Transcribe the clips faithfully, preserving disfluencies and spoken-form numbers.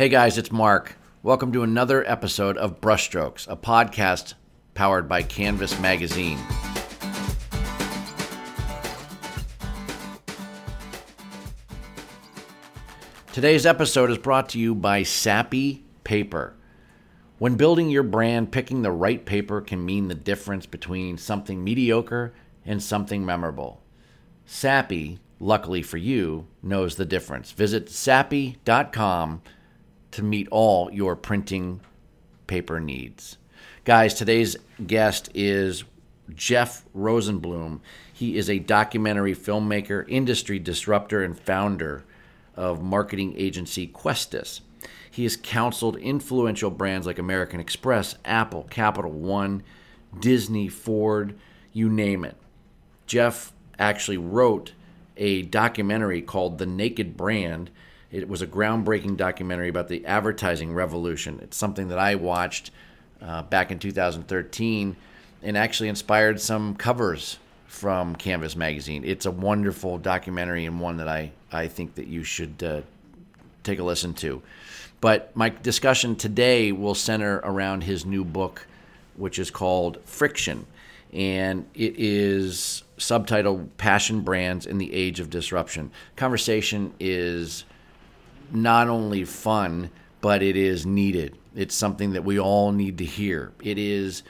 Hey guys, it's Mark. Welcome to another episode of Brushstrokes, a podcast powered by Canvas Magazine. Today's episode is brought to you by Sappy Paper. When building your brand, picking the right paper can mean the difference between something mediocre and something memorable. Sappy, luckily for you, knows the difference. Visit sappy dot com to meet all your printing paper needs. Guys, today's guest is Jeff Rosenblum. He is a documentary filmmaker, industry disruptor, and founder of marketing agency Questus. He has counseled influential brands like American Express, Apple, Capital One, Disney, Ford, you name it. Jeff actually wrote a documentary called The Naked Brand. It was a groundbreaking documentary about the advertising revolution. It's something that I watched uh, back in two thousand thirteen and actually inspired some covers from Canvas Magazine. It's a wonderful documentary and one that I, I think that you should uh, take a listen to. But my discussion today will center around his new book, which is called Friction. And it is subtitled Passion Brands in the Age of Disruption. Conversation is not only fun, but it is needed. It's something that we all need to hear. It is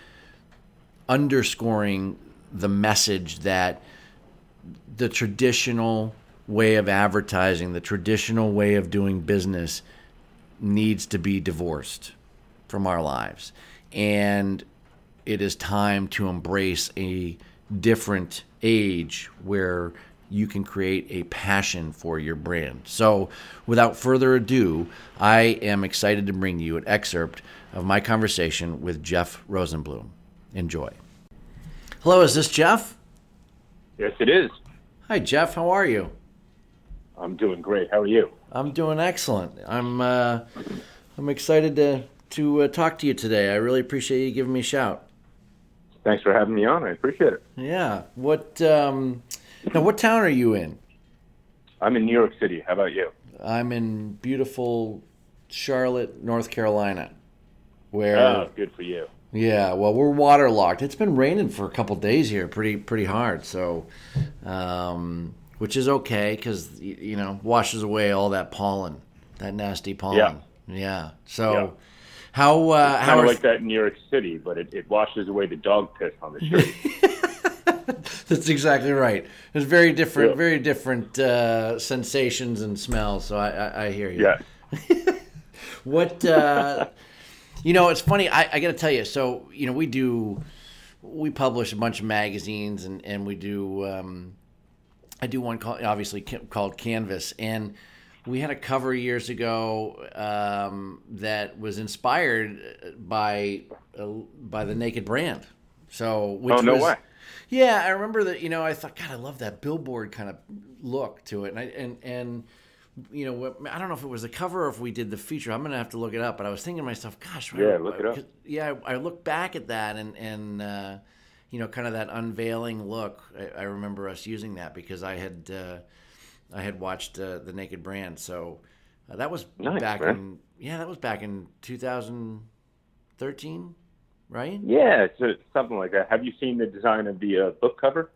underscoring the message that the traditional way of advertising, the traditional way of doing business needs to be divorced from our lives. And it is time to embrace a different age where you can create a passion for your brand. So without further ado, I am excited to bring you an excerpt of my conversation with Jeff Rosenblum. Enjoy. Hello, is this Jeff? Yes, it is. Hi, Jeff. How are you? I'm doing great. How are you? I'm doing excellent. I'm uh, I'm excited to to uh, talk to you today. I really appreciate you giving me a shout. Thanks for having me on. I appreciate it. Yeah. What um, now? What town are you in? I'm in New York City. How about you? I'm in beautiful Charlotte, North Carolina. Where? Oh, good for you. Yeah, well, we're waterlogged. It's been raining for a couple days here, pretty pretty hard. So, um, which is okay because you know washes away all that pollen, that nasty pollen. Yeah. Yeah. So, yeah. how uh, it's how kind are of like that in New York City, but it, it washes away the dog piss on the street. That's exactly right. There's very different, yeah. very different uh, sensations and smells. So I, I, I hear you. Yeah. What? Uh, You know, it's funny. I, I got to tell you. So, you know, we do, we publish a bunch of magazines, and and we do. Um, I do one called obviously called Canvas, and we had a cover years ago um, that was inspired by uh, by the Naked Brand. So, which oh no was, way. Yeah, I remember that. You know, I thought, God, I love that billboard kind of look to it, and I, and and. You know, I don't know if it was the cover or if we did the feature. I'm gonna have to look it up. But I was thinking to myself, gosh, yeah, look it up. Yeah, I, I look back at that and and uh, you know, kind of that unveiling look. I, I remember us using that because I had uh, I had watched uh, the Naked Brand. So uh, that was nice, back man. in yeah, that was back in two thousand thirteen, right? Yeah, it's a, something like that. Have you seen the design of the uh, book cover?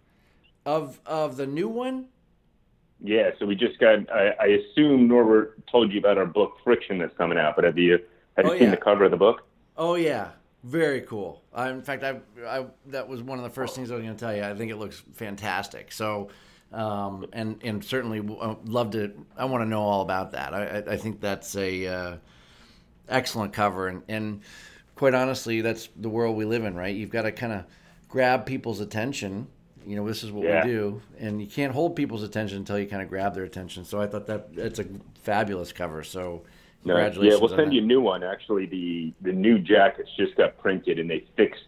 Of of the new one? Yeah, so we just got, I, I assume Norbert told you about our book Friction that's coming out, but have you have you Oh, seen yeah. the cover of the book? Oh yeah, very cool. I, in fact, I, I that was one of the first things I was going to tell you. I think it looks fantastic. So, um, and and certainly uh, love to. I want to know all about that. I I, I think that's a uh, excellent cover, and and quite honestly, that's the world we live in, right? You've got to kind of grab people's attention. You know, this is what yeah. we do, and you can't hold people's attention until you kind of grab their attention. So I thought that that's a fabulous cover. So congratulations. No, yeah, we'll on send that. you a new one. Actually, the the new jackets just got printed, and they fixed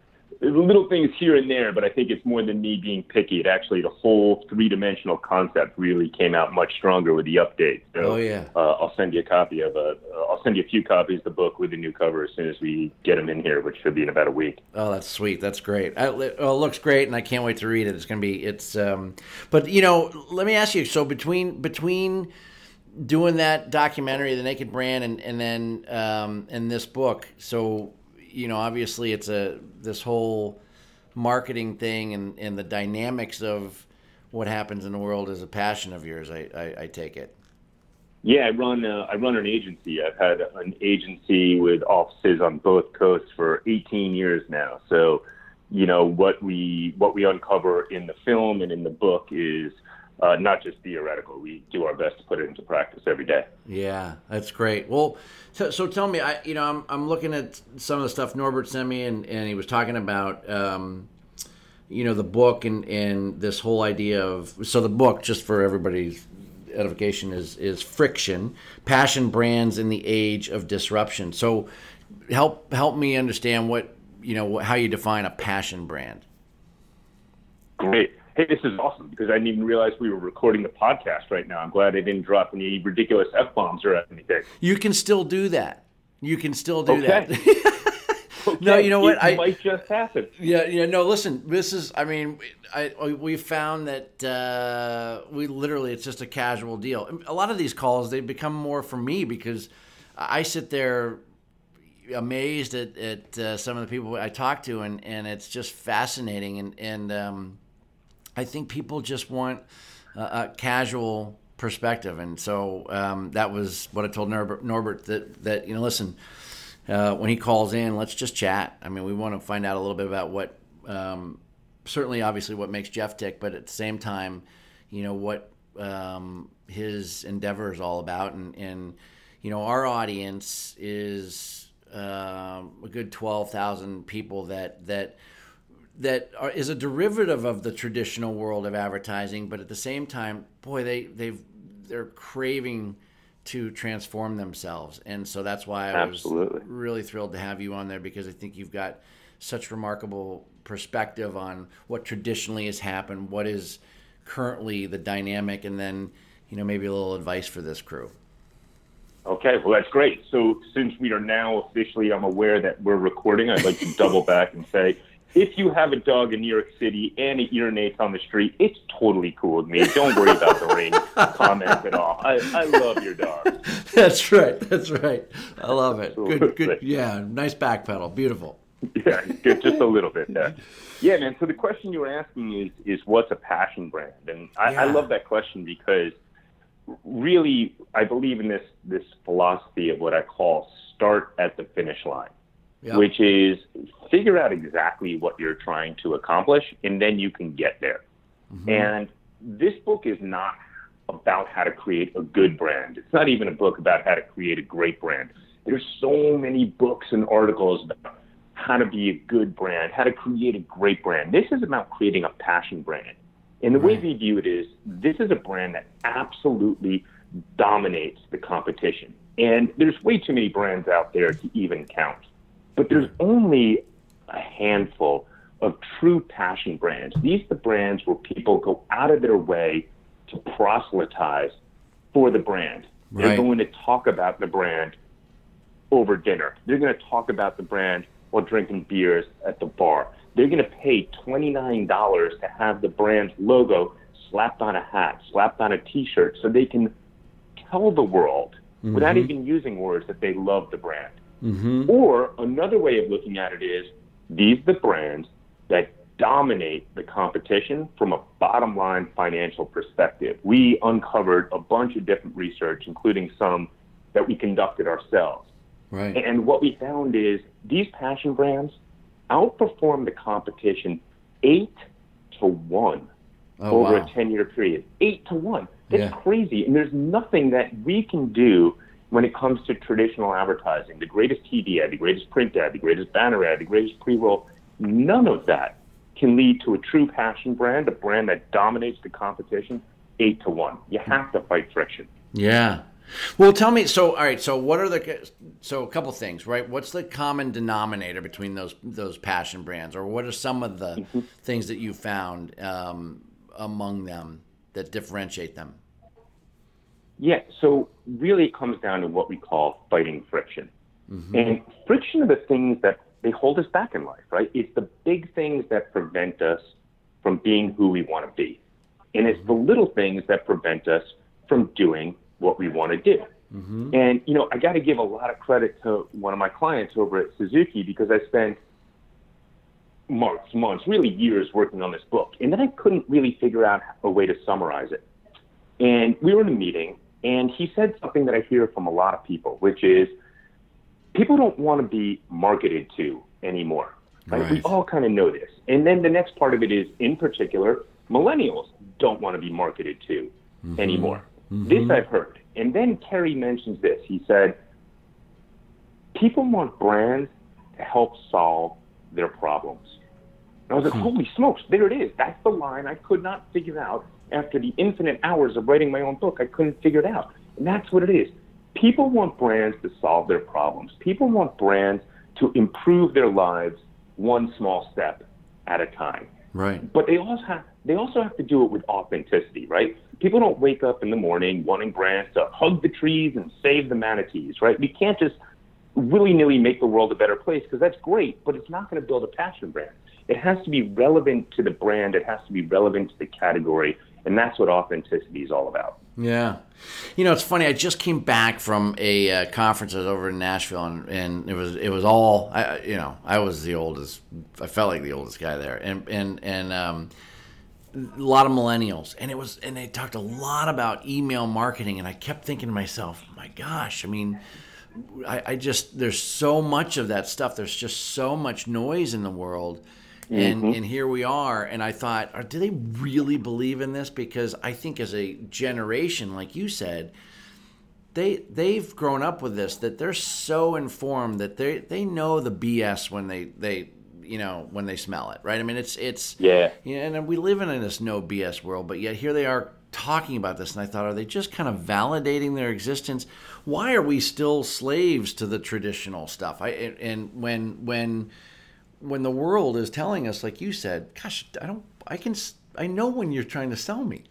little things here and there, but I think it's more than me being picky. It actually, the whole three-dimensional concept really came out much stronger with the update. So, oh, yeah. Uh, I'll send you a copy of a, uh, I'll send you a few copies of the book with the new cover as soon as we get them in here, which should be in about a week. Oh, that's sweet. That's great. I, well, it looks great, and I can't wait to read it. It's going to be, it's, um, but, you know, let me ask you, so between, between doing that documentary, The Naked Brand, and and then um, in this book. So, you know, obviously it's a this whole marketing thing and, and the dynamics of what happens in the world is a passion of yours. I, I, I take it. Yeah, I run uh, I run an agency. I've had an agency with offices on both coasts for eighteen years now. So, you know, what we what we uncover in the film and in the book is uh, not just theoretical. We do our best to put it into practice every day. Yeah, that's great. Well, so, so tell me, I you know, I'm I'm looking at some of the stuff Norbert sent me, and, and he was talking about, um, you know, the book and, and this whole idea of, so the book, just for everybody's edification, is is Friction: Passion Brands in the Age of Disruption. So help help me understand what, you know, how you define a passion brand. Great. Hey, this is awesome because I didn't even realize we were recording the podcast right now. I'm glad I didn't drop any ridiculous F-bombs or anything. You can still do that. You can still do okay. that. okay. No, you know what? It I might just happen. Yeah, yeah. No, listen. This is. I mean, I we found that uh, we literally it's just a casual deal. A lot of these calls they become more for me because I sit there amazed at at uh, some of the people I talk to, and, and it's just fascinating. And and um, I think people just want a, a casual perspective, and so um, that was what I told Norbert, Norbert that that you know, listen. Uh, when he calls in, let's just chat. I mean, we want to find out a little bit about what, um, certainly, obviously, what makes Jeff tick, but at the same time, you know, what um, his endeavor is all about. And, and you know, our audience is uh, a good twelve thousand people that that that are, is a derivative of the traditional world of advertising, but at the same time, boy, they they've they're craving to transform themselves. And so that's why I Absolutely. was really thrilled to have you on there, because I think you've got such remarkable perspective on what traditionally has happened, what is currently the dynamic, and then, you know, maybe a little advice for this crew. Okay, well, that's great. So since we are now officially, I'm aware that we're recording, I'd like to double back and say, if you have a dog in New York City and it urinates on the street, it's totally cool with me. Don't worry about the rain comments at all. I, I love your dog. That's right. That's right. I love it. Absolutely. Good, good. Yeah, nice back pedal. Beautiful. Yeah, just a little bit there. Yeah, man. So the question you were asking is, is what's a passion brand? And I, Yeah. I love that question because really I believe in this this philosophy of what I call start at the finish line. Yep. Which is figure out exactly what you're trying to accomplish, and then you can get there. Mm-hmm. And this book is not about how to create a good brand. It's not even a book about how to create a great brand. There's so many books and articles about how to be a good brand, how to create a great brand. This is about creating a passion brand. And the right. way we view it is this is a brand that absolutely dominates the competition. And there's way too many brands out there to even count. But there's only a handful of true passion brands. These are the brands where people go out of their way to proselytize for the brand. Right. They're going to talk about the brand over dinner. They're going to talk about the brand while drinking beers at the bar. They're going to pay twenty-nine dollars to have the brand's logo slapped on a hat, slapped on a T-shirt, so they can tell the world, mm-hmm. without even using words, that they love the brand. Mm-hmm. Or another way of looking at it is these are the brands that dominate the competition from a bottom line financial perspective. We uncovered a bunch of different research, including some that we conducted ourselves. Right. And what we found is these passion brands outperform the competition eight to one oh, over wow. a ten-year period. Eight to one. That's yeah. crazy. And there's nothing that we can do when it comes to traditional advertising, the greatest T V ad, the greatest print ad, the greatest banner ad, the greatest pre-roll, none of that can lead to a true passion brand, a brand that dominates the competition eight to one. You have to fight friction. Yeah. Well, tell me, so, all right, so what are the, so a couple things, right? What's the common denominator between those those passion brands, or what are some of the mm-hmm. things that you found um, among them that differentiate them? Yeah, so really it comes down to what we call fighting friction. Mm-hmm. And friction are the things that they hold us back in life, right? It's the big things that prevent us from being who we want to be. And it's the little things that prevent us from doing what we want to do. Mm-hmm. And, you know, I got to give a lot of credit to one of my clients over at Suzuki, because I spent months, months, really years working on this book. And then I couldn't really figure out a way to summarize it. And we were in a meeting, and he said something that I hear from a lot of people, which is people don't want to be marketed to anymore. Right? Right. We all kind of know this. And then the next part of it is, in particular, millennials don't want to be marketed to mm-hmm. anymore. Mm-hmm. This I've heard. And then Kerry mentions this. He said, people want brands to help solve their problems. And I was like, hmm. holy smokes, there it is. That's the line I could not figure out after the infinite hours of writing my own book. I couldn't figure it out. And that's what it is. People want brands to solve their problems. People want brands to improve their lives one small step at a time. Right. But they also have they also have to do it with authenticity, right? People don't wake up in the morning wanting brands to hug the trees and save the manatees, right? We can't just willy-nilly make the world a better place, because that's great, but it's not going to build a passion brand. It has to be relevant to the brand. It has to be relevant to the category. And that's what authenticity is all about. Yeah. You know, it's funny. I just came back from a uh, conference I was over in Nashville, and, and it was it was all, I, you know, I was the oldest. I felt like the oldest guy there. And, and, and um, a lot of millennials. And it was, and they talked a lot about email marketing. And I kept thinking to myself, my gosh, I mean, I, I just, there's so much of that stuff. There's just so much noise in the world. And mm-hmm. and here we are, and I thought, do they really believe in this? Because I think as a generation, like you said, they they've grown up with this, that they're so informed that they they know the B S when they, they you know when they smell it, right? I mean, it's it's yeah, you know, and we live in this no B S world, but yet here they are talking about this, and I thought, are they just kind of validating their existence? Why are we still slaves to the traditional stuff? I and when when when the world is telling us, like you said, gosh, I don't, I can, I know when you're trying to sell me.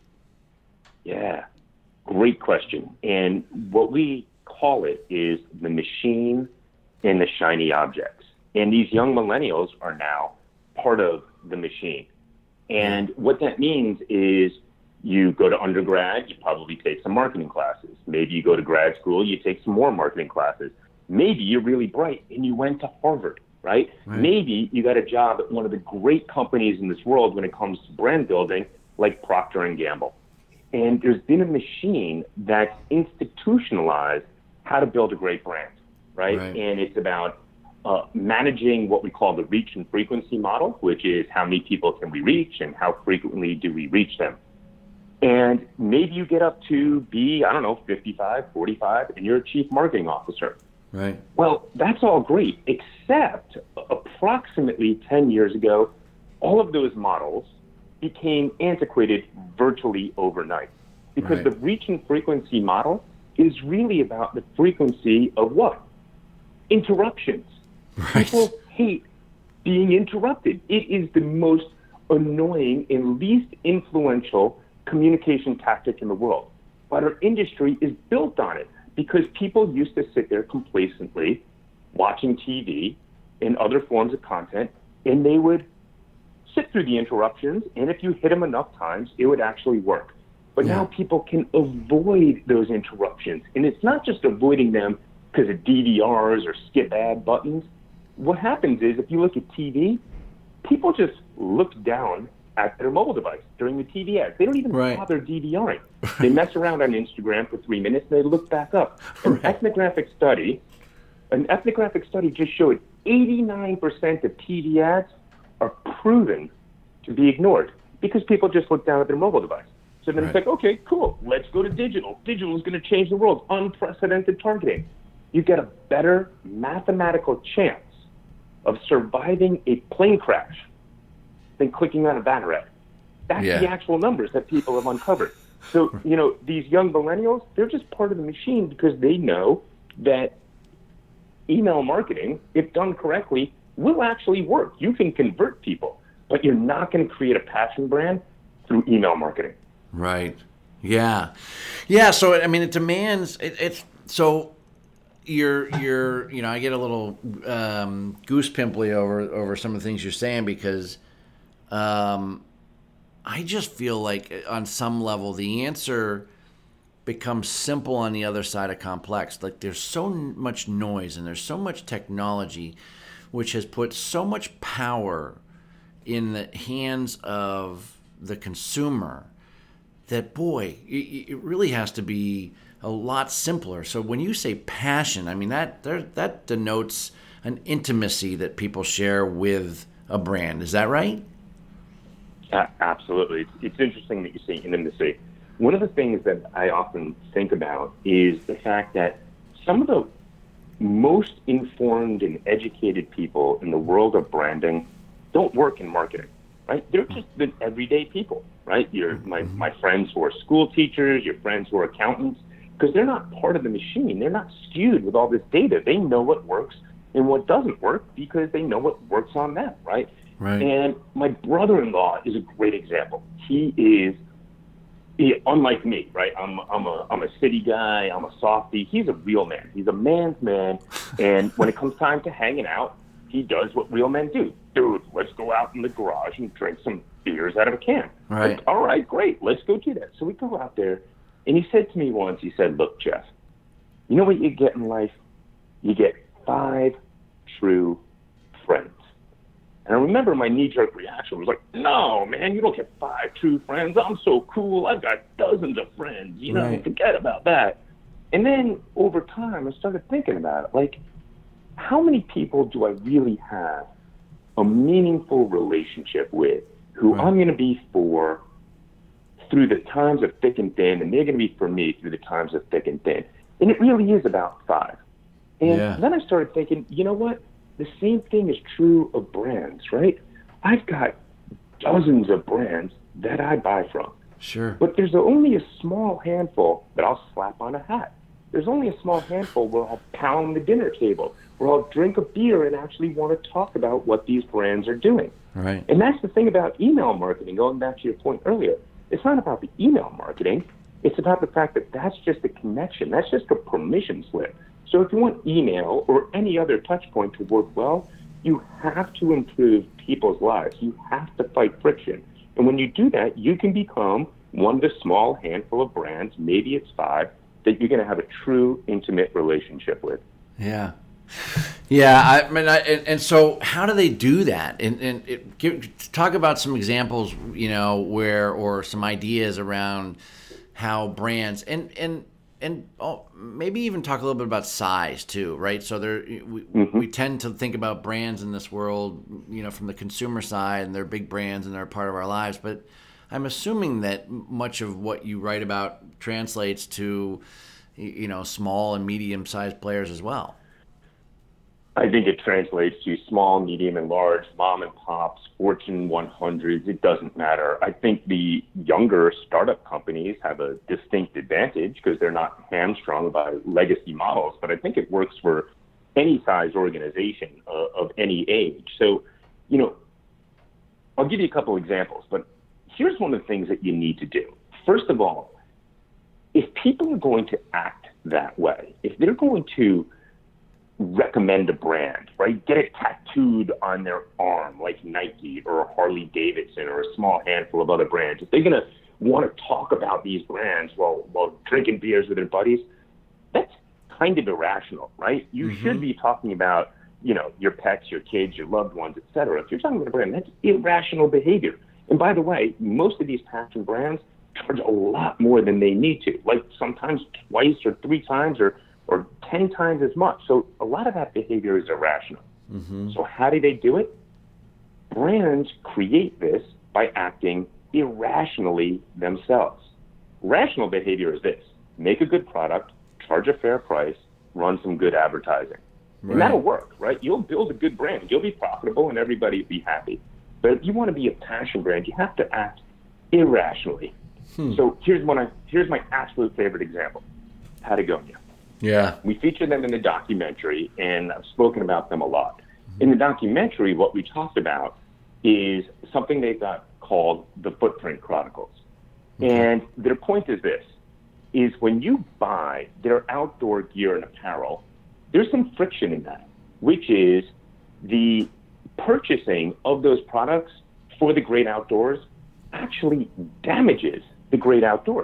Yeah, great question. And what we call it is the machine and the shiny objects. And these young millennials are now part of the machine. And what that means is you go to undergrad, you probably take some marketing classes. Maybe you go to grad school, you take some more marketing classes. Maybe you're really bright and you went to Harvard. Right? right? Maybe you got a job at one of the great companies in this world when it comes to brand building, like Procter and Gamble. And there's been a machine that's institutionalized how to build a great brand, right? right. And it's about uh, managing what we call the reach and frequency model, which is how many people can we reach and how frequently do we reach them. And maybe you get up to be, I don't know, fifty-five, forty-five, and you're a chief marketing officer. Right. Well, that's all great, except approximately ten years ago, all of those models became antiquated virtually overnight. Because right. the reach and frequency model is really about the frequency of what? Interruptions. Right. People hate being interrupted. It is the most annoying and least influential communication tactic in the world. But our industry is built on it. Because people used to sit there complacently watching T V and other forms of content, and they would sit through the interruptions, and if you hit them enough times, it would actually work. But yeah. now people can avoid those interruptions. And it's not just avoiding them because of D V Rs or skip ad buttons. What happens is if you look at T V, people just look down at their mobile device during the T V ads. They don't even right. bother DVRing. They mess around on Instagram for three minutes and they look back up. An right. ethnographic study, an ethnographic study just showed eighty-nine percent of T V ads are proven to be ignored because people just look down at their mobile device. So then right. it's like, okay, cool, let's go to digital. Digital is going to change the world. Unprecedented targeting. You get a better mathematical chance of surviving a plane crash than clicking on a banner ad. That's yeah. the actual numbers that people have uncovered. So, you know, these young millennials, they're just part of the machine because they know that email marketing, if done correctly, will actually work. You can convert people, but you're not going to create a passion brand through email marketing. Right. Yeah. Yeah. So, I mean, it demands, it, it's, so you're, you're, you know, I get a little um, goose pimply over, over some of the things you're saying because Um, I just feel like on some level the answer becomes simple on the other side of complex. Like there's so much noise and there's so much technology, which has put so much power in the hands of the consumer that, boy, it, it really has to be a lot simpler. So when you say passion, I mean, that there, that denotes an intimacy that people share with a brand. Is that right? Uh, absolutely. It's, it's interesting that you say intimacy. One of the things that I often think about is the fact that some of the most informed and educated people in the world of branding don't work in marketing, right? They're just the everyday people, right? Your my, my friends who are school teachers, your friends who are accountants, because they're not part of the machine. They're not skewed with all this data. They know what works and what doesn't work because they know what works on them, right? Right. And my brother-in-law is a great example. He is, he, unlike me, right? I'm I'm a I'm a city guy. I'm a softie. He's a real man. He's a man's man. And when it comes time to hanging out, he does what real men do. Dude, let's go out in the garage and drink some beers out of a can. Right. Like, all right, great. Let's go do that. So we go out there. And he said to me once, he said, look, Jeff, you know what you get in life? You get five true friends. And I remember my knee-jerk reaction was like, no, man, you don't get five true friends. I'm so cool. I've got dozens of friends. You know, right. Forget about that. And then over time, I started thinking about it. Like, how many people do I really have a meaningful relationship with who right. I'm going to be for through the times of thick and thin, and they're going to be for me through the times of thick and thin? And it really is about five. And yeah. then I started thinking, you know what? The same thing is true of brands, right? I've got dozens of brands that I buy from. Sure. But there's only a small handful that I'll slap on a hat. There's only a small handful where I'll pound the dinner table, where I'll drink a beer and actually want to talk about what these brands are doing. Right. And that's the thing about email marketing, going back to your point earlier. It's not about the email marketing. It's about the fact that that's just a connection. That's just a permission slip. So if you want email or any other touch point to work well, you have to improve people's lives. You have to fight friction. And when you do that, you can become one of the small handful of brands, maybe it's five, that you're going to have a true intimate relationship with. Yeah. Yeah, I mean, I, and, and so how do they do that? And, and it, give, talk about some examples, you know, where, or some ideas around how brands, and, and, and oh, maybe even talk a little bit about size too, right? So there, we, mm-hmm. we tend to think about brands in this world, you know, from the consumer side, and they're big brands and they're part of our lives. But I'm assuming that much of what you write about translates to, you know, small and medium-sized players as well. I think it translates to small, medium, and large, mom and pops, Fortune one hundreds. It doesn't matter. I think the younger startup companies have a distinct advantage because they're not hamstrung by legacy models. But I think it works for any size organization uh, of any age. So, you know, I'll give you a couple examples. But here's one of the things that you need to do. First of all, if people are going to act that way, if they're going to recommend a brand, right? Get it tattooed on their arm like Nike or Harley Davidson or a small handful of other brands. If they're going to want to talk about these brands while while drinking beers with their buddies, that's kind of irrational, right? You mm-hmm. should be talking about, you know, your pets, your kids, your loved ones, et cetera. If you're talking about a brand, that's irrational behavior. And by the way, most of these passion brands charge a lot more than they need to, like sometimes twice or three times or or ten times as much. So a lot of that behavior is irrational. Mm-hmm. So how do they do it? Brands create this by acting irrationally themselves. Rational behavior is this: make a good product, charge a fair price, run some good advertising. Right. And that'll work, right? You'll build a good brand. You'll be profitable and everybody will be happy. But if you want to be a passion brand, you have to act irrationally. Hmm. So here's one. I, here's my absolute favorite example: Patagonia. Yeah. We feature them in the documentary, and I've spoken about them a lot. In the documentary, what we talked about is something they've got called the Footprint Chronicles. Okay. And their point is this, is when you buy their outdoor gear and apparel, there's some friction in that, which is the purchasing of those products for the great outdoors actually damages the great outdoors.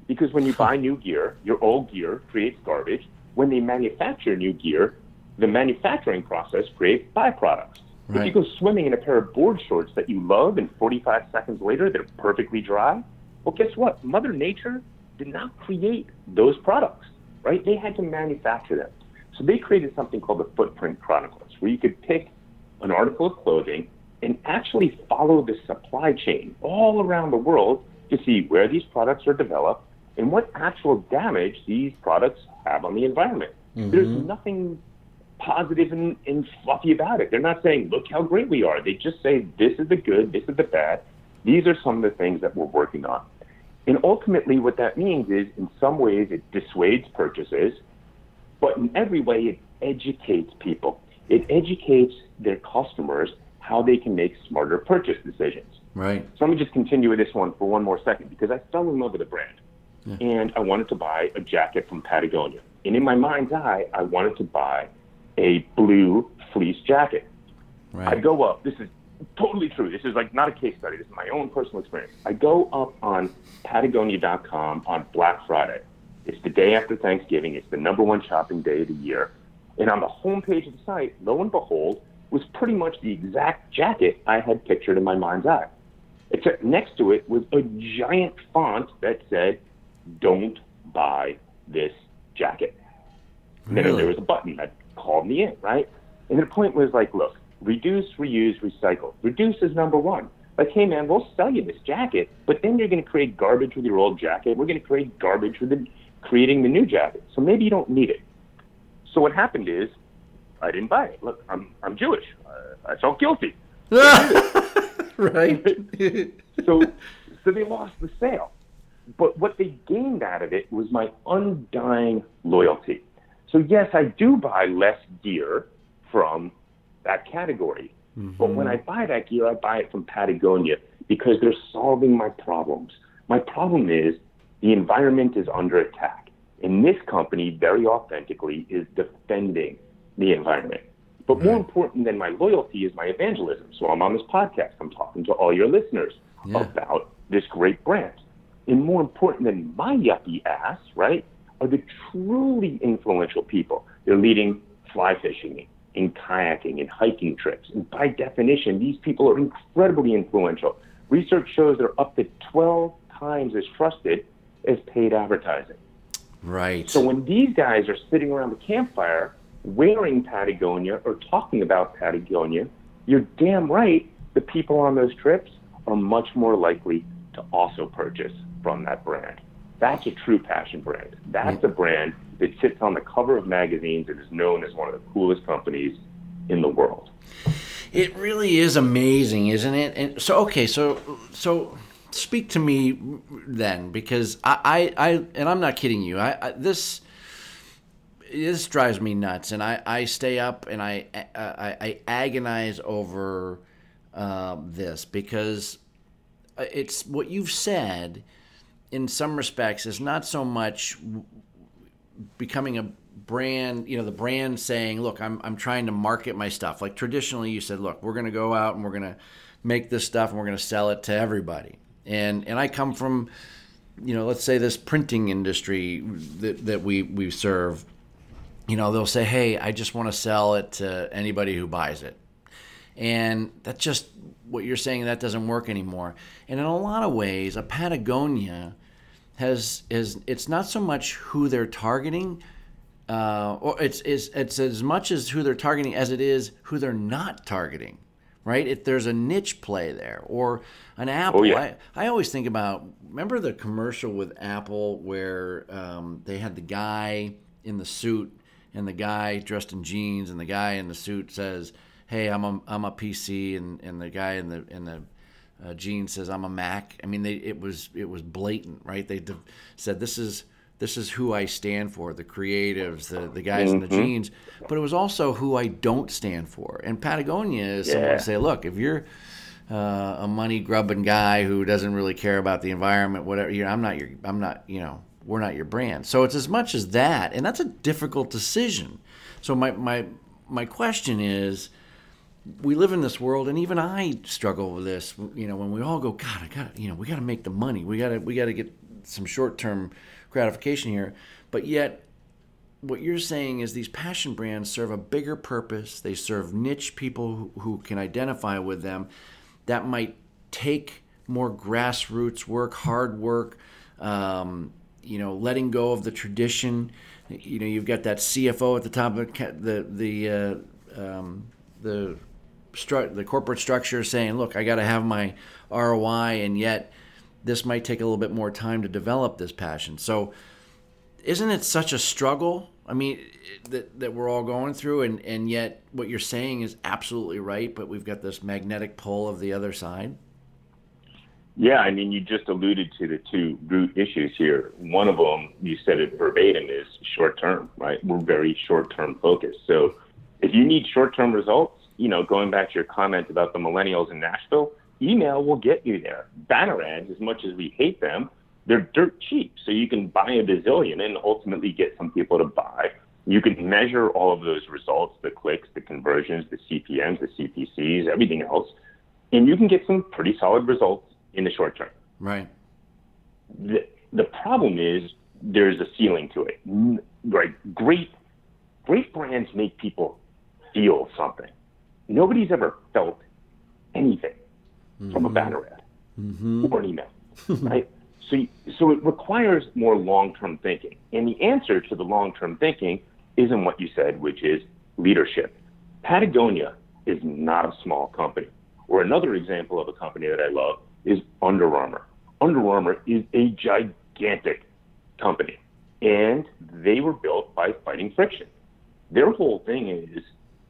Because when you buy new gear, your old gear creates garbage. When they manufacture new gear, the manufacturing process creates byproducts. Right. If you go swimming in a pair of board shorts that you love and forty-five seconds later they're perfectly dry, well, guess what? Mother Nature did not create those products, right? They had to manufacture them. So they created something called the Footprint Chronicles, where you could pick an article of clothing and actually follow the supply chain all around the world to see where these products are developed and what actual damage these products have on the environment. Mm-hmm. There's nothing positive and, and fluffy about it. They're not saying, look how great we are. They just say, this is the good, this is the bad. These are some of the things that we're working on. And ultimately what that means is, in some ways, it dissuades purchases, but in every way, it educates people. It educates their customers how they can make smarter purchase decisions. Right. So let me just continue with this one for one more second, because I fell in love with the brand. Yeah. And I wanted to buy a jacket from Patagonia. And in my mind's eye, I wanted to buy a blue fleece jacket. Right. I go up, this is totally true. This is like not a case study. This is my own personal experience. I go up on Patagonia dot com on Black Friday. It's the day after Thanksgiving. It's the number one shopping day of the year. And on the homepage of the site, lo and behold, was pretty much the exact jacket I had pictured in my mind's eye. Except next to it was a giant font that said, don't buy this jacket. And then there was a button that called me in, right? And the point was like, look, reduce, reuse, recycle. Reduce is number one. Like, hey, man, we'll sell you this jacket, but then you're going to create garbage with your old jacket. We're going to create garbage with the, creating the new jacket. So maybe you don't need it. So what happened is I didn't buy it. Look, I'm I'm Jewish. Uh, I felt guilty. Right. so so they lost the sale. But what they gained out of it was my undying loyalty. So yes, I do buy less gear from that category. Mm-hmm. But when I buy that gear, I buy it from Patagonia because they're solving my problems. My problem is the environment is under attack. And this company, very authentically, is defending the environment. But right. more important than my loyalty is my evangelism. So I'm on this podcast. I'm talking to all your listeners yeah. about this great brand. And more important than my yuppie ass, right, are the truly influential people. They're leading fly fishing and kayaking and hiking trips. And by definition, these people are incredibly influential. Research shows they're up to twelve times as trusted as paid advertising. Right. So when these guys are sitting around the campfire wearing Patagonia or talking about Patagonia, you're damn right the people on those trips are much more likely to also purchase from that brand. That's a true passion brand. That's a brand that sits on the cover of magazines and is known as one of the coolest companies in the world. It really is amazing, isn't it? And so, okay, so so speak to me then, because I, I, I and I'm not kidding you. I, I this this drives me nuts, and I, I stay up and I I, I agonize over uh, this because it's what you've said. In some respects, is not so much becoming a brand, you know, the brand saying, look, I'm I'm trying to market my stuff. Like traditionally you said, look, we're going to go out and we're going to make this stuff and we're going to sell it to everybody. And and I come from, you know, let's say this printing industry that, that we, we serve. You know, they'll say, hey, I just want to sell it to anybody who buys it. And that's just what you're saying, that doesn't work anymore. And in a lot of ways, a Patagonia has is it's not so much who they're targeting, uh, or it's, it's it's as much as who they're targeting as it is who they're not targeting, right? If there's a niche play there, or an Apple. Oh, yeah. I, I always think about, remember the commercial with Apple where um, they had the guy in the suit and the guy dressed in jeans and the guy in the suit says, hey, I'm a I'm a P C, and, and the guy in the in the uh, jeans says I'm a Mac. I mean, they it was it was blatant, right? They de- said this is this is who I stand for, the creatives, the the guys mm-hmm. in the jeans. But it was also who I don't stand for. And Patagonia is yeah. someone to say, look, if you're uh, a money grubbing guy who doesn't really care about the environment, whatever, you know, I'm not your I'm not you know we're not your brand. So it's as much as that, and that's a difficult decision. So my my my question is, we live in this world, and even I struggle with this. You know, when we all go, God, I got, you know, we got to make the money. We got to, we got to get some short-term gratification here, but yet what you're saying is these passion brands serve a bigger purpose. They serve niche people who, who can identify with them. That might take more grassroots work, hard work, um, you know, letting go of the tradition. You know, you've got that C F O at the top of the the uh, um, the stru- the corporate structure saying, "Look, I got to have my R O I," and yet this might take a little bit more time to develop this passion. So, isn't it such a struggle? I mean, that that we're all going through, and, and yet what you're saying is absolutely right. But we've got this magnetic pull of the other side. Yeah, I mean, you just alluded to the two root issues here. One of them, you said it verbatim, is short-term, right? We're very short-term focused. So if you need short-term results, you know, going back to your comment about the millennials in Nashville, email will get you there. Banner ads, as much as we hate them, they're dirt cheap. So you can buy a bazillion and ultimately get some people to buy. You can measure all of those results, the clicks, the conversions, the C P Ms, the C P Cs, everything else, and you can get some pretty solid results in the short term. Right. The, the problem is there's a ceiling to it. Right. Great, great brands make people feel something. Nobody's ever felt anything mm-hmm. from a banner ad mm-hmm. or an email, right? So, so it requires more long-term thinking. And the answer to the long-term thinking is in what you said, which is leadership. Patagonia is not a small company. Or another example of a company that I love is Under Armour. Under Armour is a gigantic company, and they were built by fighting friction. Their whole thing is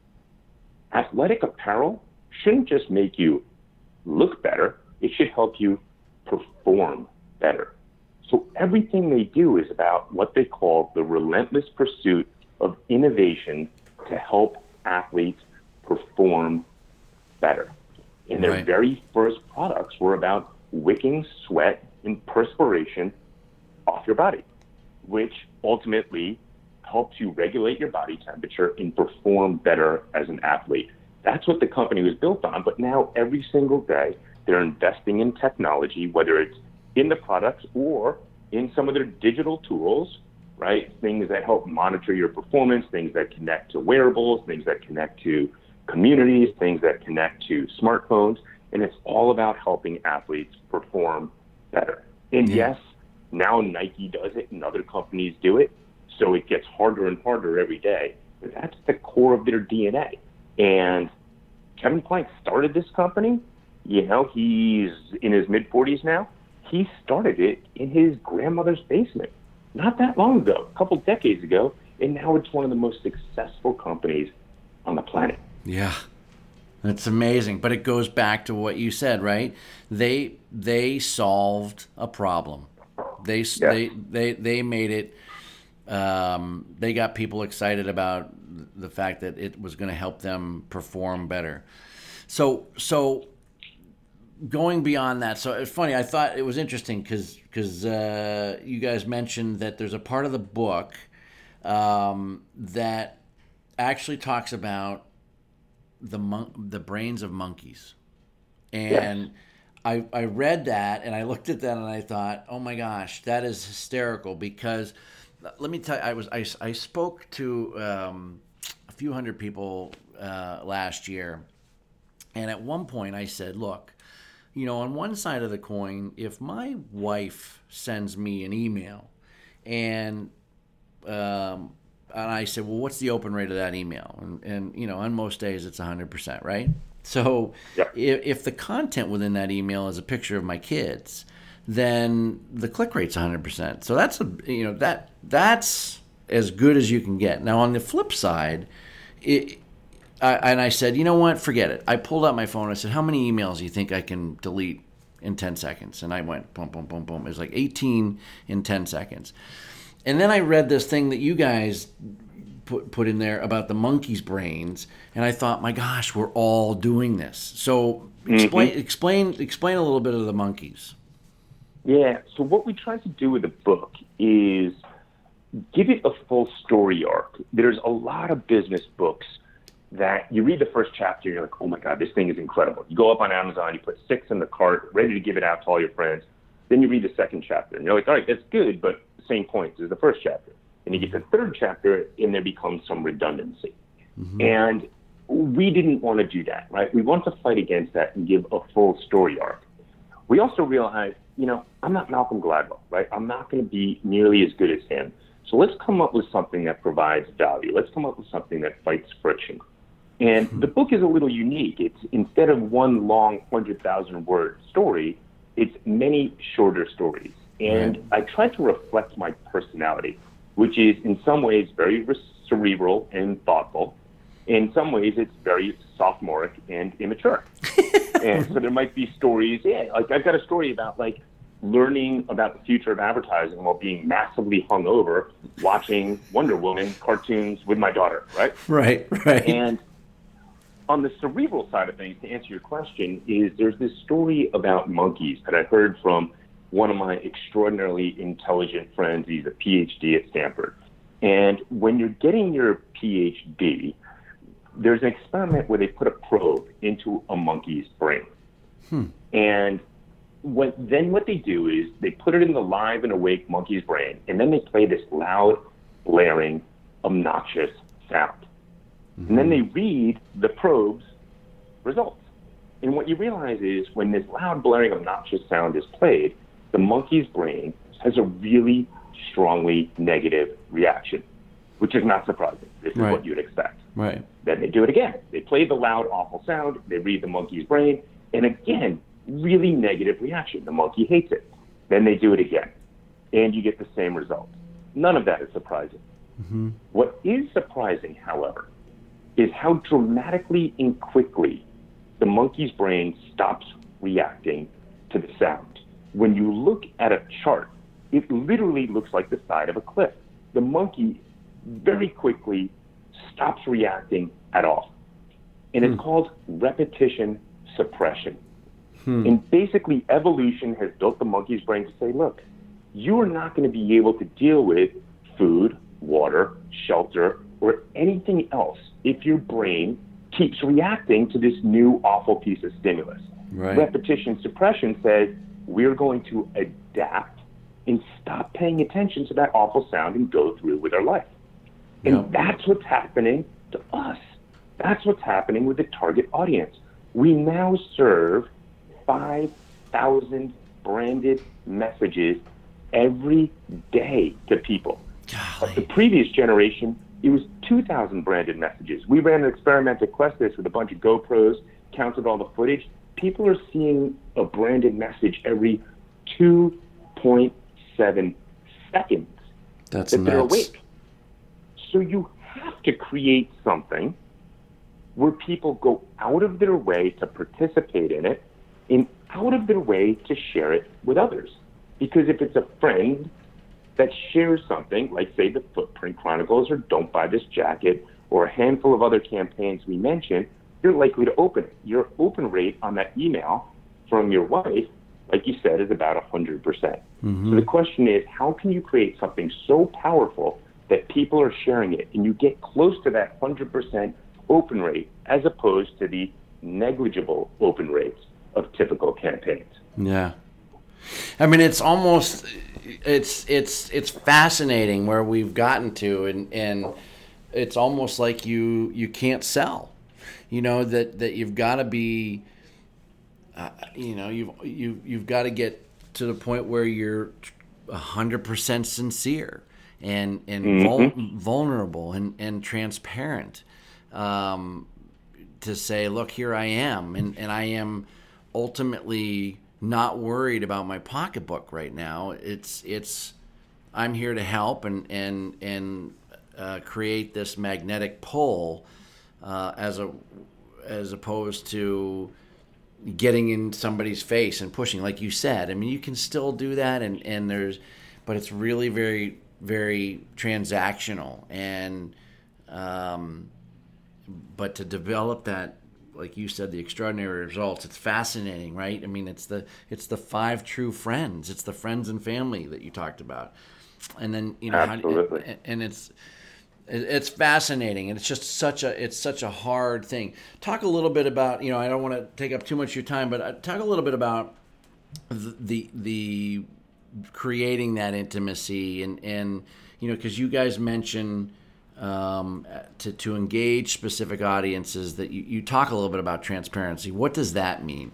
athletic apparel shouldn't just make you look better, it should help you perform better. So everything they do is about what they call the relentless pursuit of innovation to help athletes perform better. And their right. very first products were about wicking sweat and perspiration off your body, which ultimately helps you regulate your body temperature and perform better as an athlete. That's what the company was built on. But now every single day, they're investing in technology, whether it's in the products or in some of their digital tools, right? Things that help monitor your performance, things that connect to wearables, things that connect to communities, things that connect to smartphones, and it's all about helping athletes perform better. And yeah. yes, now Nike does it and other companies do it, so it gets harder and harder every day, but that's the core of their D N A. And Kevin Plank started this company, you know, he's in his mid forties now. He started it in his grandmother's basement not that long ago, a couple decades ago, and now it's one of the most successful companies on the planet. Yeah, that's amazing. But it goes back to what you said, right? They they solved a problem. They yeah. they they they made it. Um, they got people excited about the fact that it was going to help them perform better. So so going beyond that, so it's funny. I thought it was interesting because because uh, you guys mentioned that there's a part of the book um, that actually talks about the mon- the brains of monkeys, and yes. I I read that and I looked at that and I thought, oh my gosh, that is hysterical. Because let me tell you, I was I, I spoke to um, a few hundred people uh, last year, and at one point I said, look, you know, on one side of the coin, if my wife sends me an email and um, and I said, well, what's the open rate of that email? And, and you know, on most days it's one hundred percent, right? So yep. if, if the content within that email is a picture of my kids, then the click rate's one hundred percent. So that's, a you know, that that's as good as you can get. Now, on the flip side, it, I, and I said, you know what, forget it. I pulled out my phone. I said, how many emails do you think I can delete in ten seconds? And I went, boom, boom, boom, boom. It was like eighteen in ten seconds. And then I read this thing that you guys put put in there about the monkey's brains, and I thought, my gosh, we're all doing this. So explain mm-hmm. explain explain a little bit of the monkeys. Yeah. So what we tried to do with the book is give it a full story arc. There's a lot of business books that you read the first chapter, and you're like, oh my God, this thing is incredible. You go up on Amazon, you put six in the cart, ready to give it out to all your friends. Then you read the second chapter, and you're like, all right, that's good, but same points as the first chapter. And you get to the third chapter, and there becomes some redundancy. Mm-hmm. And we didn't want to do that, right? We want to fight against that and give a full story arc. We also realized, you know, I'm not Malcolm Gladwell, right? I'm not going to be nearly as good as him. So let's come up with something that provides value. Let's come up with something that fights friction. And mm-hmm. the book is a little unique. It's instead of one long one hundred thousand word story, it's many shorter stories. And right. I try to reflect my personality, which is in some ways very cerebral and thoughtful. In some ways, it's very sophomoric and immature. And so there might be stories, yeah, like I've got a story about like learning about the future of advertising while being massively hungover, watching Wonder Woman cartoons with my daughter, right? Right, right. And on the cerebral side of things, to answer your question, is there's this story about monkeys that I heard from one of my extraordinarily intelligent friends. He's a P H D at Stanford. And when you're getting your P H D, there's an experiment where they put a probe into a monkey's brain. Hmm. And what, then what they do is they put it in the live and awake monkey's brain, and then they play this loud, blaring, obnoxious sound. Mm-hmm. And then they read the probe's results. And what you realize is when this loud, blaring, obnoxious sound is played, the monkey's brain has a really strongly negative reaction, which is not surprising. This is right. what you'd expect. Right. Then they do it again. They play the loud, awful sound. They read the monkey's brain. And again, really negative reaction. The monkey hates it. Then they do it again. And you get the same result. None of that is surprising. Mm-hmm. What is surprising, however, is how dramatically and quickly the monkey's brain stops reacting to the sound. When you look at a chart, it literally looks like the side of a cliff. The monkey very quickly stops reacting at all. And it's hmm. called repetition suppression. Hmm. And basically, evolution has built the monkey's brain to say, look, you are not going to be able to deal with food, water, shelter, or anything else if your brain keeps reacting to this new awful piece of stimulus. Right. Repetition suppression says we're going to adapt and stop paying attention to that awful sound and go through with our life. And yep. that's what's happening to us. That's what's happening with the target audience. We now serve five thousand branded messages every day to people. Golly. The previous generation, it was two thousand branded messages. We ran an experiment at Questis with a bunch of GoPros, counted all the footage. People are seeing a branded message every two point seven seconds That's that nuts. They're awake. So you have to create something where people go out of their way to participate in it and out of their way to share it with others. Because if it's a friend that shares something, like say the Footprint Chronicles or Don't Buy This Jacket or a handful of other campaigns we mentioned, you're likely to open it. Your open rate on that email from your wife, like you said, is about one hundred percent. Mm-hmm. So the question is, how can you create something so powerful that people are sharing it and you get close to that one hundred percent open rate as opposed to the negligible open rates of typical campaigns? Yeah. I mean, it's almost, it's it's it's fascinating where we've gotten to, and, and it's almost like you you can't sell, you know, that, that you've got to be, uh, you know, you've you you've got to get to the point where you're one hundred percent sincere and and mm-hmm. vul- vulnerable and and transparent, um, to say, look, here I am, and and I am ultimately not worried about my pocketbook right now. It's it's I'm here to help and and and uh, create this magnetic pull, uh, as a as opposed to getting in somebody's face and pushing, like you said. I mean, you can still do that, and and there's, but it's really very very transactional, and um, but to develop that, like you said, the extraordinary results. It's fascinating, right? I mean, it's the it's the five true friends. It's the friends and family that you talked about, and then you know, absolutely. How, and, and it's it's fascinating, and it's just such a it's such a hard thing. Talk a little bit about, you know, I don't want to take up too much of your time, but talk a little bit about the the, the creating that intimacy and and you know, because you guys mention um, to to engage specific audiences, that you, you talk a little bit about transparency. What does that mean?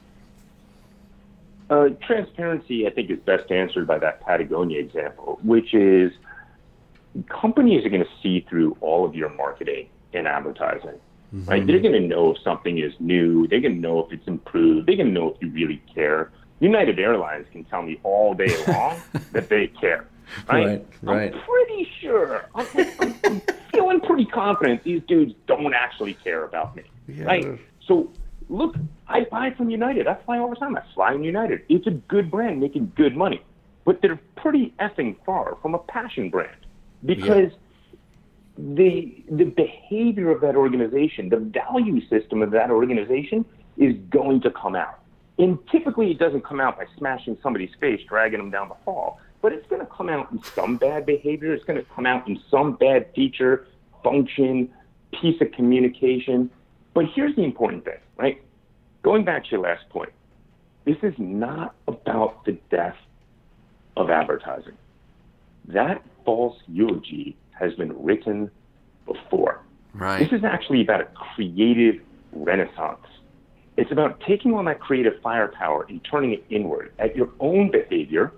Uh, transparency, I think, is best answered by that Patagonia example, which is companies are going to see through all of your marketing and advertising, mm-hmm. right? They're going to know if something is new. They're going to know if it's improved. They're going to know if you really care. United Airlines can tell me all day long that they care, right? Right, right. I'm pretty sure, I'm, I'm, I'm feeling pretty confident these dudes don't actually care about me, yeah. right? So look, I buy from United. I fly all the time. I fly in United. It's a good brand making good money, but they're pretty effing far from a passion brand because yeah. the the behavior of that organization, the value system of that organization is going to come out. And typically it doesn't come out by smashing somebody's face, dragging them down the hall, but it's going to come out in some bad behavior. It's going to come out in some bad feature, function, piece of communication. But here's the important thing, right? Going back to your last point, this is not about the death of advertising. That false eulogy has been written before. Right. This is actually about a creative renaissance. It's about taking all that creative firepower and turning it inward at your own behavior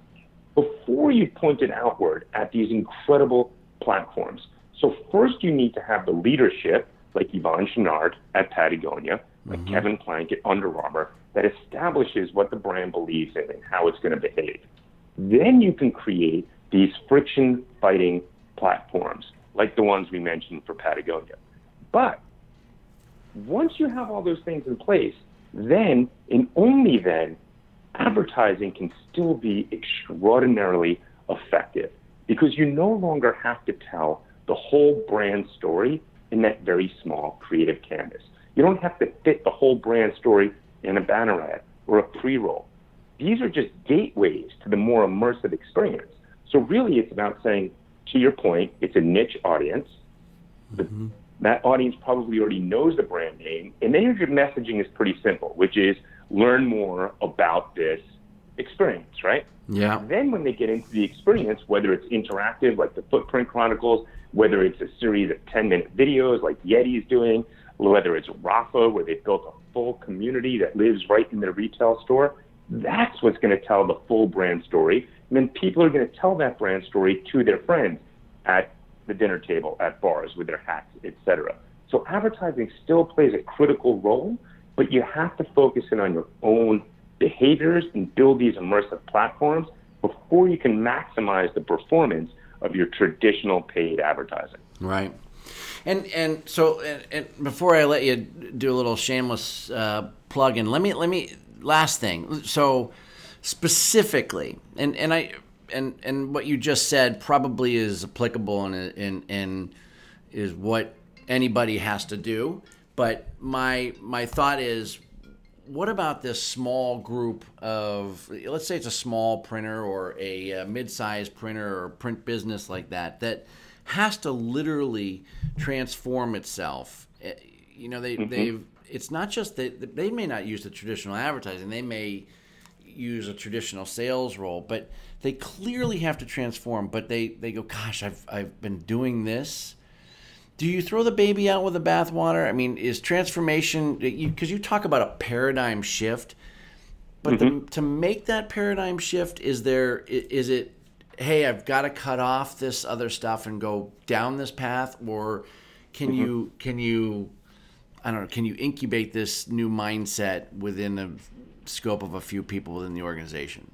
before you point it outward at these incredible platforms. So first you need to have the leadership, like Yvon Chouinard at Patagonia, like mm-hmm. Kevin Plank at Under Armour, that establishes what the brand believes in and how it's going to behave. Then you can create these friction-fighting platforms, like the ones we mentioned for Patagonia. But once you have all those things in place, then, and only then, advertising can still be extraordinarily effective because you no longer have to tell the whole brand story in that very small creative canvas. You don't have to fit the whole brand story in a banner ad or a pre-roll. These are just gateways to the more immersive experience. So really it's about saying, to your point, it's a niche audience. Mm-hmm. The, that audience probably already knows the brand name. And then your messaging is pretty simple, which is learn more about this experience, right? Yeah. And then when they get into the experience, whether it's interactive like the Footprint Chronicles, whether it's a series of ten-minute videos like Yeti's doing, whether it's Rafa, where they've built a full community that lives right in their retail store, that's what's going to tell the full brand story. And then people are going to tell that brand story to their friends at the dinner table, at bars, with their hats, et cetera. So advertising still plays a critical role, but you have to focus in on your own behaviors and build these immersive platforms before you can maximize the performance of your traditional paid advertising. Right. And and so and, and before I let you do a little shameless uh, plug-in, let me let me last thing. So specifically, and and I and and what you just said probably is applicable and and and is what anybody has to do. But my my thought is, what about this small group of, let's say it's a small printer or a, a mid-sized printer or print business like that, that has to literally transform itself. You know, they, mm-hmm. they've, it's not just that they may not use the traditional advertising, they may use a traditional sales role, but they clearly have to transform. But they, they go, gosh, I've I've been doing this. Do you throw the baby out with the bathwater? I mean, is transformation, because you, you talk about a paradigm shift, but mm-hmm. the, to make that paradigm shift, is there, is it, hey, I've got to cut off this other stuff and go down this path, or can mm-hmm. you, can you, I don't know, can you incubate this new mindset within the scope of a few people within the organization?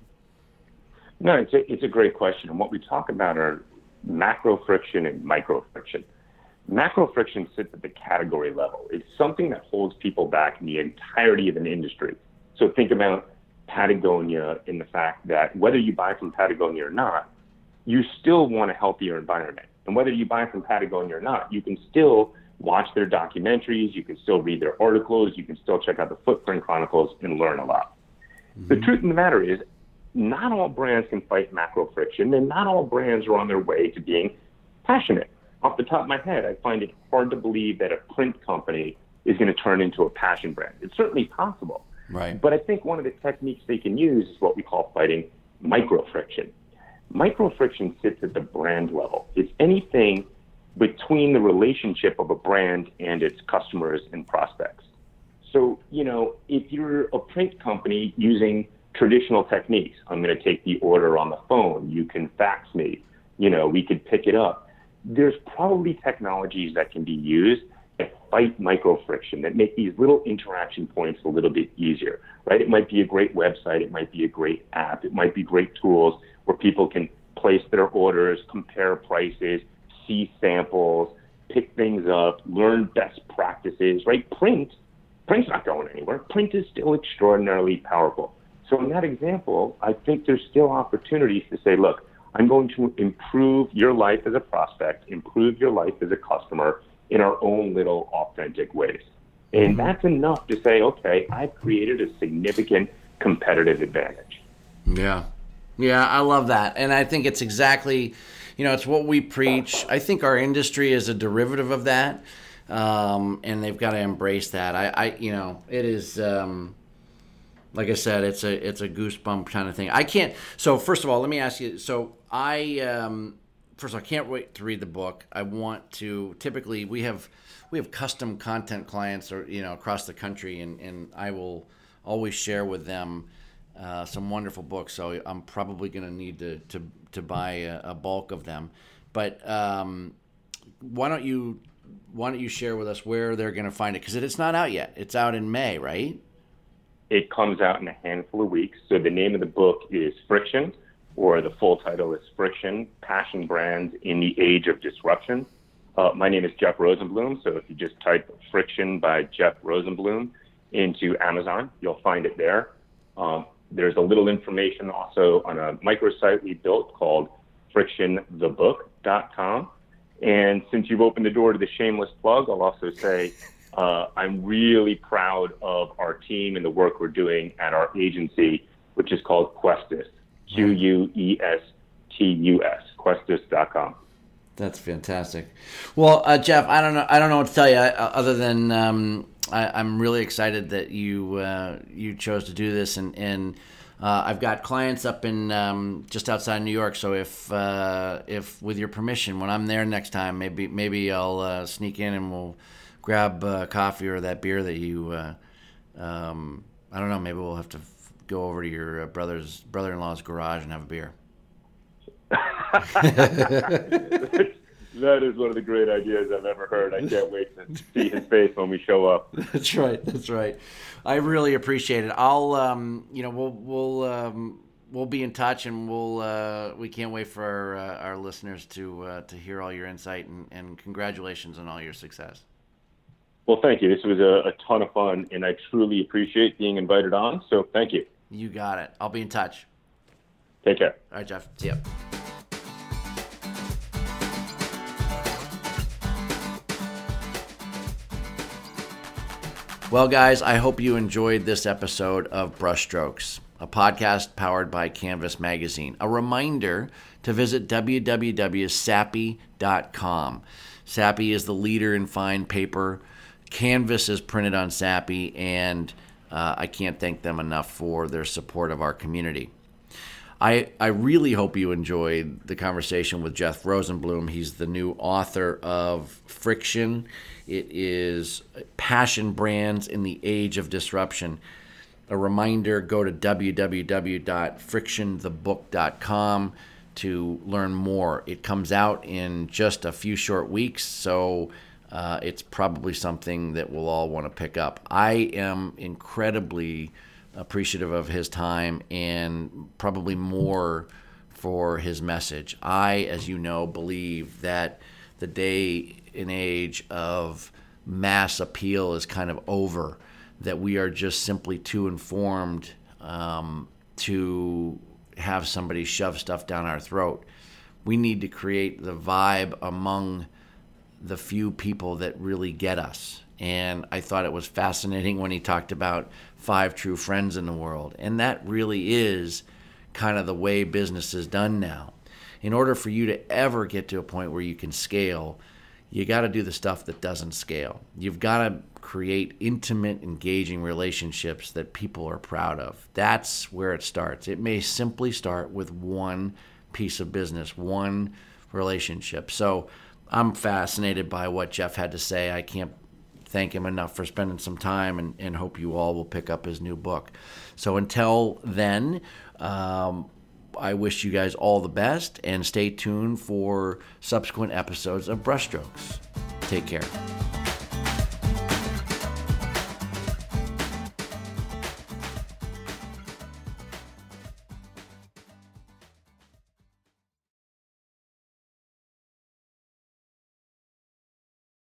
No, it's a, it's a great question. And what we talk about are macro friction and micro friction. Macro friction sits at the category level. It's something that holds people back in the entirety of an industry. So think about Patagonia in the fact that whether you buy from Patagonia or not, you still want a healthier environment. And whether you buy from Patagonia or not, you can still watch their documentaries, you can still read their articles, you can still check out the Footprint Chronicles and learn a lot. Mm-hmm. The truth of the matter is, not all brands can fight macro friction, and not all brands are on their way to being passionate. Off the top of my head, I find it hard to believe that a print company is going to turn into a passion brand. It's certainly possible, Right. But I think one of the techniques they can use is what we call fighting micro-friction. Micro-friction sits at the brand level. It's anything between the relationship of a brand and its customers and prospects. So, you know, if you're a print company using traditional techniques, I'm going to take the order on the phone, you can fax me, you know, we could pick it up. There's probably technologies that can be used that fight micro-friction, that make these little interaction points a little bit easier, right? It might be a great website, it might be a great app, it might be great tools where people can place their orders, compare prices, see samples, pick things up, learn best practices, right? Print, print's not going anywhere. Print is still extraordinarily powerful. So in that example, I think there's still opportunities to say, look, I'm going to improve your life as a prospect, improve your life as a customer in our own little authentic ways. And mm-hmm. that's enough to say, okay, I've created a significant competitive advantage. Yeah. Yeah, I love that. And I think it's exactly, you know, it's what we preach. I think our industry is a derivative of that. Um, and they've got to embrace that. I, I you know, it is, um, like I said, it's a, it's a goosebump kind of thing. I can't, so first of all, let me ask you, so I, um, first of all, I can't wait to read the book. I want to, typically we have, we have custom content clients or, you know, across the country, and, and I will always share with them Uh, some wonderful books, so I'm probably going to need to to to buy a, a bulk of them. But um, why don't you why don't you share with us where they're going to find it? Because it's not out yet. It's out in May, right? It comes out in a handful of weeks. So the name of the book is Friction, or the full title is Friction: Passion Brands in the Age of Disruption. Uh, my name is Jeff Rosenblum, so if you just type Friction by Jeff Rosenblum into Amazon, you'll find it there. Um, There's a little information also on a microsite we built called friction the book dot com. And since you've opened the door to the shameless plug, I'll also say uh, I'm really proud of our team and the work we're doing at our agency, which is called Questus, Q U E S T U S, questus dot com. That's fantastic. Well, uh, Jeff, I don't know. I don't know what to tell you uh, other than um, I, I'm really excited that you uh, you chose to do this, and and uh, I've got clients up in um, just outside New York. So if uh, if with your permission, when I'm there next time, maybe maybe I'll uh, sneak in and we'll grab uh, coffee or that beer that you. Uh, um, I don't know. Maybe we'll have to f- go over to your uh, brother's brother-in-law's garage and have a beer. That is one of the great ideas I've ever heard. I can't wait to see his face when we show up. That's right. That's right. I really appreciate it. I'll, um, you know, we'll we'll um, we'll be in touch, and we'll uh, we can't wait for our, uh, our listeners to uh, to hear all your insight, and, and congratulations on all your success. Well, thank you. This was a, a ton of fun, and I truly appreciate being invited on. So, thank you. You got it. I'll be in touch. Take care. All right, Jeff. See ya. Well, guys, I hope you enjoyed this episode of Brushstrokes, a podcast powered by Canvas Magazine. A reminder to visit w w w dot sappy dot com. Sappy is the leader in fine paper. Canvas is printed on Sappy, and uh, I can't thank them enough for their support of our community. I, I really hope you enjoyed the conversation with Jeff Rosenblum. He's the new author of Friction. It is Passion Brands in the Age of Disruption. A reminder, go to w w w dot friction the book dot com to learn more. It comes out in just a few short weeks, so uh, it's probably something that we'll all want to pick up. I am incredibly appreciative of his time, and probably more for his message. I, as you know, believe that the day and age of mass appeal is kind of over, that we are just simply too informed um, to have somebody shove stuff down our throat. We need to create the vibe among the few people that really get us. And I thought it was fascinating when he talked about five true friends in the world. And that really is kind of the way business is done now. In order for you to ever get to a point where you can scale, you got to do the stuff that doesn't scale. You've got to create intimate, engaging relationships that people are proud of. That's where it starts. It may simply start with one piece of business, one relationship. So I'm fascinated by what Jeff had to say. I can't thank him enough for spending some time, and, and hope you all will pick up his new book. So until then, um, I wish you guys all the best, and stay tuned for subsequent episodes of Brushstrokes. Take care.